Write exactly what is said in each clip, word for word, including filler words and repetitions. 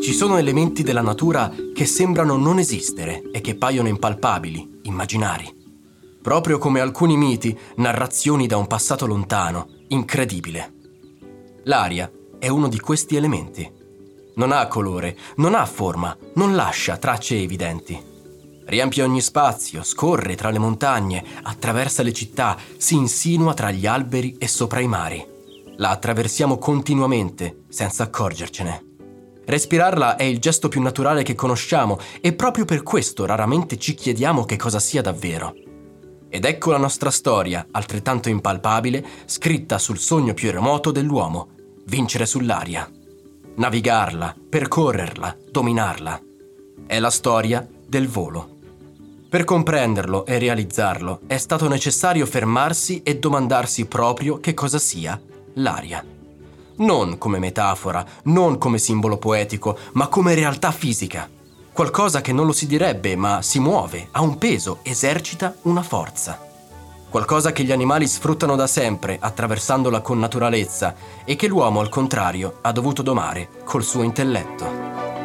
Ci sono elementi della natura che sembrano non esistere e che paiono impalpabili, immaginari. Proprio come alcuni miti, narrazioni da un passato lontano, incredibile. L'aria è uno di questi elementi. Non ha colore, non ha forma, non lascia tracce evidenti. Riempie ogni spazio, scorre tra le montagne, attraversa le città, si insinua tra gli alberi e sopra i mari. La attraversiamo continuamente, senza accorgercene. Respirarla è il gesto più naturale che conosciamo e proprio per questo raramente ci chiediamo che cosa sia davvero. Ed ecco la nostra storia, altrettanto impalpabile, scritta sul sogno più remoto dell'uomo: vincere sull'aria. Navigarla, percorrerla, dominarla. È la storia del volo. Per comprenderlo e realizzarlo è stato necessario fermarsi e domandarsi proprio che cosa sia l'aria. Non come metafora, non come simbolo poetico, ma come realtà fisica. Qualcosa che non lo si direbbe, ma si muove, ha un peso, esercita una forza. Qualcosa che gli animali sfruttano da sempre, attraversandola con naturalezza, e che l'uomo, al contrario, ha dovuto domare col suo intelletto.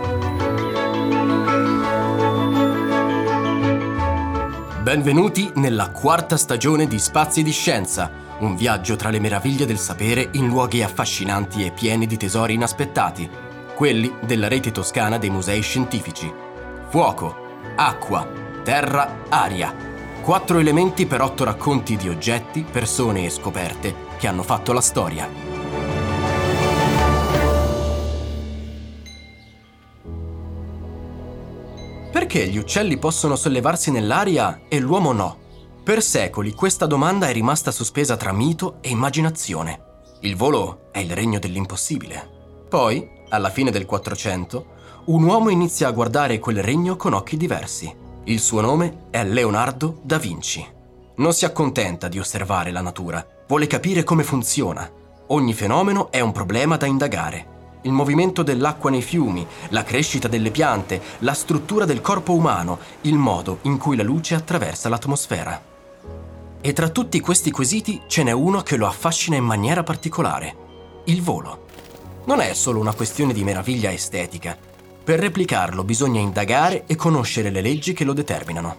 Benvenuti nella quarta stagione di Spazi di Scienza, un viaggio tra le meraviglie del sapere in luoghi affascinanti e pieni di tesori inaspettati, quelli della rete toscana dei musei scientifici. Fuoco, acqua, terra, aria. Quattro elementi per otto racconti di oggetti, persone e scoperte che hanno fatto la storia. Perché gli uccelli possono sollevarsi nell'aria e l'uomo no? Per secoli questa domanda è rimasta sospesa tra mito e immaginazione. Il volo è il regno dell'impossibile. Poi, alla fine del Quattrocento, un uomo inizia a guardare quel regno con occhi diversi. Il suo nome è Leonardo da Vinci. Non si accontenta di osservare la natura, vuole capire come funziona. Ogni fenomeno è un problema da indagare. Il movimento dell'acqua nei fiumi, la crescita delle piante, la struttura del corpo umano, il modo in cui la luce attraversa l'atmosfera. E tra tutti questi quesiti ce n'è uno che lo affascina in maniera particolare: il volo. Non è solo una questione di meraviglia estetica. Per replicarlo bisogna indagare e conoscere le leggi che lo determinano.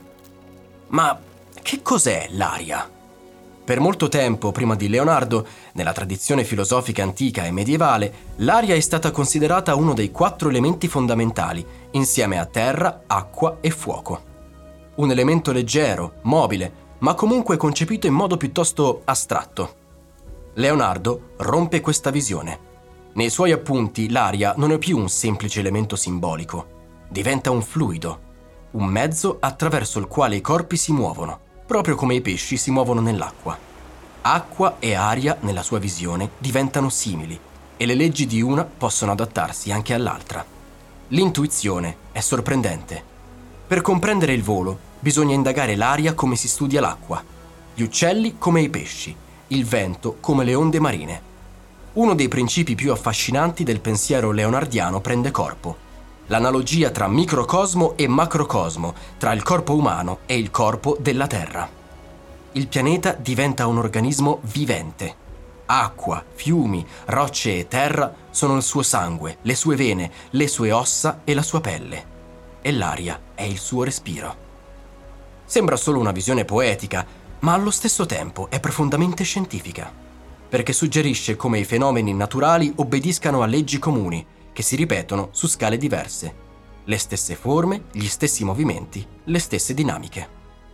Ma che cos'è l'aria? Per molto tempo, prima di Leonardo, nella tradizione filosofica antica e medievale, l'aria è stata considerata uno dei quattro elementi fondamentali, insieme a terra, acqua e fuoco. Un elemento leggero, mobile, ma comunque concepito in modo piuttosto astratto. Leonardo rompe questa visione. Nei suoi appunti l'aria non è più un semplice elemento simbolico, diventa un fluido, un mezzo attraverso il quale i corpi si muovono, proprio come i pesci si muovono nell'acqua. Acqua e aria, nella sua visione, diventano simili e le leggi di una possono adattarsi anche all'altra. L'intuizione è sorprendente. Per comprendere il volo bisogna indagare l'aria come si studia l'acqua, gli uccelli come i pesci, il vento come le onde marine. Uno dei principi più affascinanti del pensiero leonardiano prende corpo: l'analogia tra microcosmo e macrocosmo, tra il corpo umano e il corpo della Terra. Il pianeta diventa un organismo vivente. Acqua, fiumi, rocce e terra sono il suo sangue, le sue vene, le sue ossa e la sua pelle. E l'aria è il suo respiro. Sembra solo una visione poetica, ma allo stesso tempo è profondamente scientifica, perché suggerisce come i fenomeni naturali obbediscano a leggi comuni, che si ripetono su scale diverse. Le stesse forme, gli stessi movimenti, le stesse dinamiche.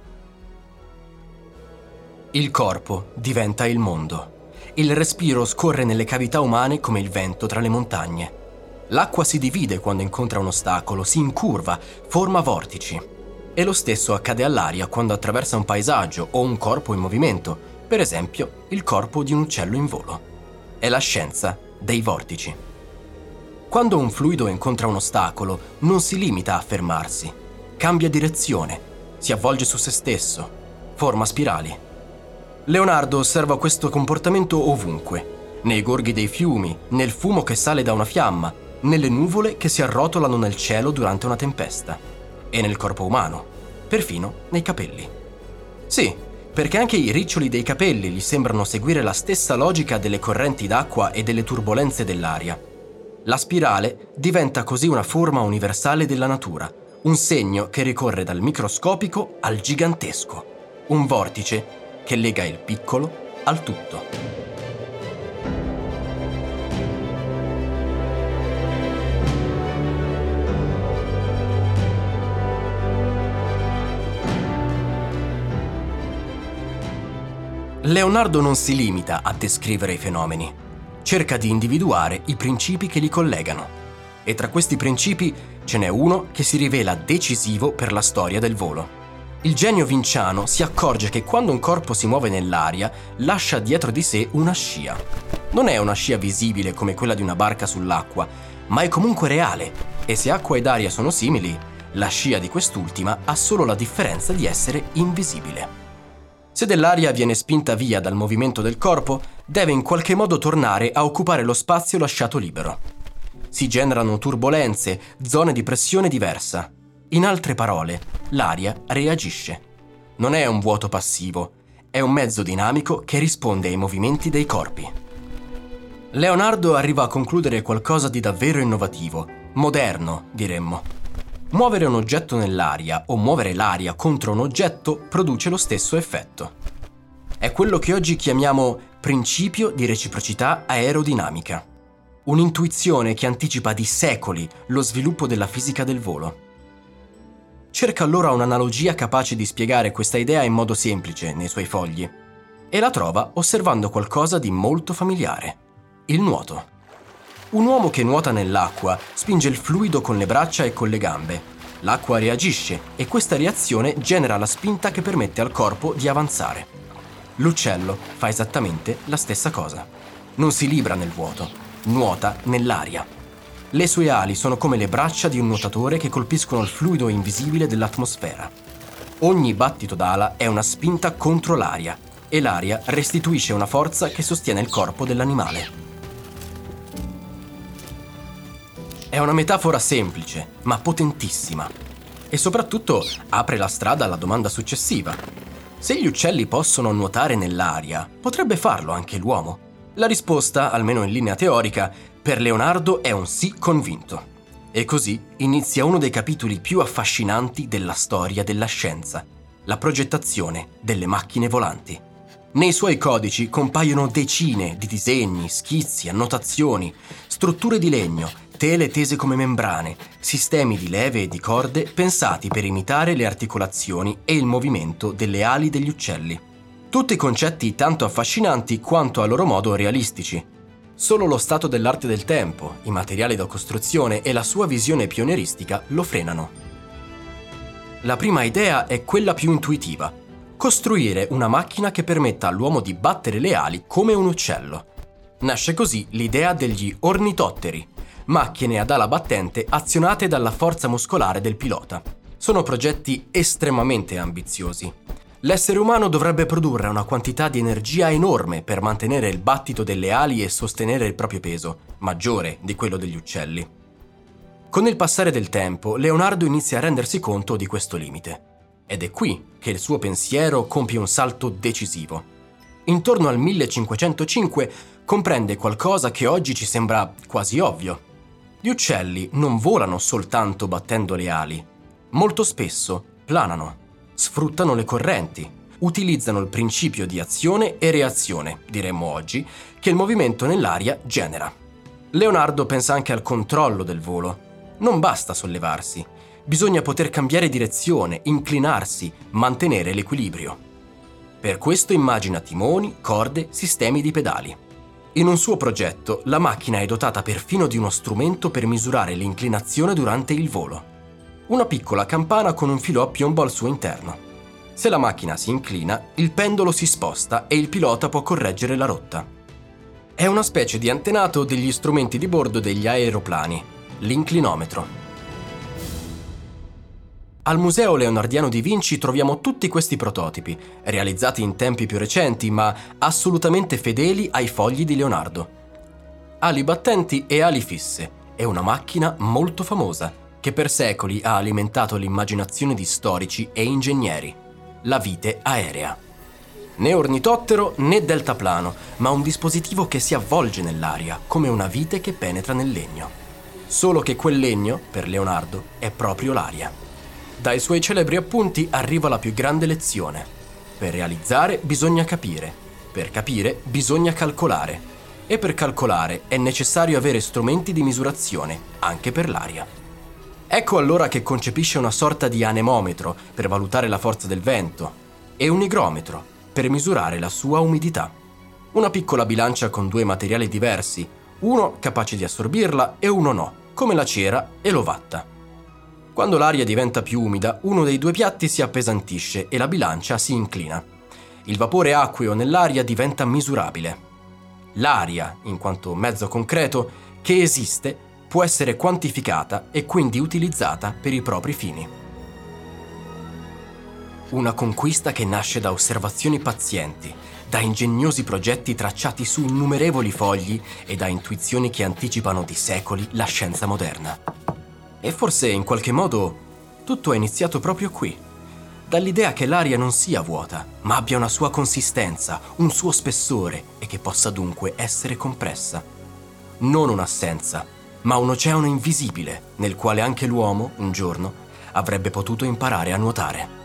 Il corpo diventa il mondo. Il respiro scorre nelle cavità umane come il vento tra le montagne. L'acqua si divide quando incontra un ostacolo, si incurva, forma vortici. E lo stesso accade all'aria quando attraversa un paesaggio o un corpo in movimento, per esempio il corpo di un uccello in volo. È la scienza dei vortici. Quando un fluido incontra un ostacolo, non si limita a fermarsi, cambia direzione, si avvolge su se stesso, forma spirali. Leonardo osserva questo comportamento ovunque, nei gorghi dei fiumi, nel fumo che sale da una fiamma, nelle nuvole che si arrotolano nel cielo durante una tempesta, e nel corpo umano, perfino nei capelli. Sì, perché anche i riccioli dei capelli gli sembrano seguire la stessa logica delle correnti d'acqua e delle turbolenze dell'aria. La spirale diventa così una forma universale della natura, un segno che ricorre dal microscopico al gigantesco, un vortice che lega il piccolo al tutto. Leonardo non si limita a descrivere i fenomeni, cerca di individuare i principi che li collegano. E tra questi principi ce n'è uno che si rivela decisivo per la storia del volo. Il genio vinciano si accorge che quando un corpo si muove nell'aria, lascia dietro di sé una scia. Non è una scia visibile come quella di una barca sull'acqua, ma è comunque reale, e se acqua ed aria sono simili, la scia di quest'ultima ha solo la differenza di essere invisibile. Se dell'aria viene spinta via dal movimento del corpo, deve in qualche modo tornare a occupare lo spazio lasciato libero. Si generano turbolenze, zone di pressione diversa. In altre parole, l'aria reagisce. Non è un vuoto passivo, è un mezzo dinamico che risponde ai movimenti dei corpi. Leonardo arriva a concludere qualcosa di davvero innovativo, moderno, diremmo. Muovere un oggetto nell'aria o muovere l'aria contro un oggetto produce lo stesso effetto. È quello che oggi chiamiamo principio di reciprocità aerodinamica. Un'intuizione che anticipa di secoli lo sviluppo della fisica del volo. Cerca allora un'analogia capace di spiegare questa idea in modo semplice nei suoi fogli e la trova osservando qualcosa di molto familiare: il nuoto. Un uomo che nuota nell'acqua spinge il fluido con le braccia e con le gambe. L'acqua reagisce e questa reazione genera la spinta che permette al corpo di avanzare. L'uccello fa esattamente la stessa cosa. Non si libra nel vuoto, nuota nell'aria. Le sue ali sono come le braccia di un nuotatore che colpiscono il fluido invisibile dell'atmosfera. Ogni battito d'ala è una spinta contro l'aria e l'aria restituisce una forza che sostiene il corpo dell'animale. È una metafora semplice, ma potentissima. E soprattutto apre la strada alla domanda successiva. Se gli uccelli possono nuotare nell'aria, potrebbe farlo anche l'uomo? La risposta, almeno in linea teorica, per Leonardo è un sì convinto. E così inizia uno dei capitoli più affascinanti della storia della scienza: la progettazione delle macchine volanti. Nei suoi codici compaiono decine di disegni, schizzi, annotazioni, strutture di legno, tele tese come membrane, sistemi di leve e di corde pensati per imitare le articolazioni e il movimento delle ali degli uccelli. Tutti concetti tanto affascinanti quanto a loro modo realistici. Solo lo stato dell'arte del tempo, i materiali da costruzione e la sua visione pionieristica lo frenano. La prima idea è quella più intuitiva: costruire una macchina che permetta all'uomo di battere le ali come un uccello. Nasce così l'idea degli ornitotteri, macchine ad ala battente azionate dalla forza muscolare del pilota. Sono progetti estremamente ambiziosi. L'essere umano dovrebbe produrre una quantità di energia enorme per mantenere il battito delle ali e sostenere il proprio peso, maggiore di quello degli uccelli. Con il passare del tempo, Leonardo inizia a rendersi conto di questo limite. Ed è qui che il suo pensiero compie un salto decisivo. Intorno al millecinquecentocinque comprende qualcosa che oggi ci sembra quasi ovvio. Gli uccelli non volano soltanto battendo le ali. Molto spesso planano, sfruttano le correnti, utilizzano il principio di azione e reazione, diremmo oggi, che il movimento nell'aria genera. Leonardo pensa anche al controllo del volo. Non basta sollevarsi, bisogna poter cambiare direzione, inclinarsi, mantenere l'equilibrio. Per questo immagina timoni, corde, sistemi di pedali. In un suo progetto, la macchina è dotata perfino di uno strumento per misurare l'inclinazione durante il volo. Una piccola campana con un filo a piombo al suo interno. Se la macchina si inclina, il pendolo si sposta e il pilota può correggere la rotta. È una specie di antenato degli strumenti di bordo degli aeroplani, l'inclinometro. Al Museo Leonardiano di Vinci troviamo tutti questi prototipi, realizzati in tempi più recenti, ma assolutamente fedeli ai fogli di Leonardo. Ali battenti e ali fisse, è una macchina molto famosa, che per secoli ha alimentato l'immaginazione di storici e ingegneri, la vite aerea. Né ornitottero né deltaplano, ma un dispositivo che si avvolge nell'aria, come una vite che penetra nel legno. Solo che quel legno, per Leonardo, è proprio l'aria. Dai suoi celebri appunti arriva la più grande lezione. Per realizzare bisogna capire, per capire bisogna calcolare, e per calcolare è necessario avere strumenti di misurazione, anche per l'aria. Ecco allora che concepisce una sorta di anemometro per valutare la forza del vento e un igrometro per misurare la sua umidità. Una piccola bilancia con due materiali diversi, uno capace di assorbirla e uno no, come la cera e l'ovatta. Quando l'aria diventa più umida, uno dei due piatti si appesantisce e la bilancia si inclina. Il vapore acqueo nell'aria diventa misurabile. L'aria, in quanto mezzo concreto, che esiste, può essere quantificata e quindi utilizzata per i propri fini. Una conquista che nasce da osservazioni pazienti, da ingegnosi progetti tracciati su innumerevoli fogli e da intuizioni che anticipano di secoli la scienza moderna. E forse, in qualche modo, tutto è iniziato proprio qui, dall'idea che l'aria non sia vuota, ma abbia una sua consistenza, un suo spessore e che possa dunque essere compressa. Non un'assenza, ma un oceano invisibile nel quale anche l'uomo, un giorno, avrebbe potuto imparare a nuotare.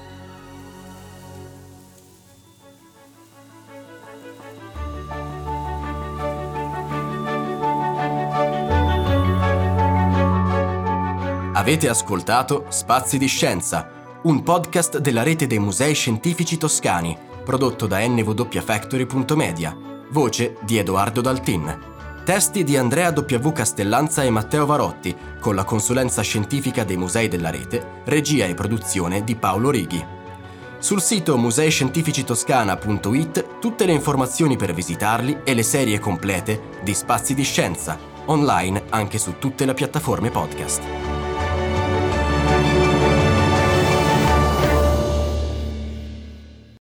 Avete ascoltato Spazi di Scienza, un podcast della rete dei musei scientifici toscani, prodotto da N W Factory punto media, voce di Edoardo Daltin. Testi di Andrea W. Castellanza e Matteo Varotti, con la consulenza scientifica dei musei della rete, regia e produzione di Paolo Righi. Sul sito musei scientifici toscana punto it tutte le informazioni per visitarli e le serie complete di Spazi di Scienza, online anche su tutte le piattaforme podcast.